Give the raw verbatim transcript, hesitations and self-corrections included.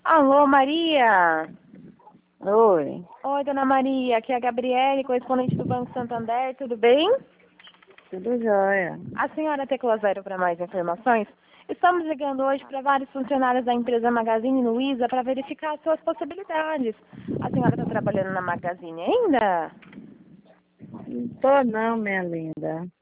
Alô, Maria? Oi, Oi, dona Maria, aqui é a Gabriele, correspondente do Banco Santander, tudo bem? tudo jóia. A senhora Tecla Zero para mais informações? Estamos ligando hoje para vários funcionários da empresa Magazine Luiza para verificar as suas possibilidades. A senhora está trabalhando na Magazine ainda? Não tô não, minha linda.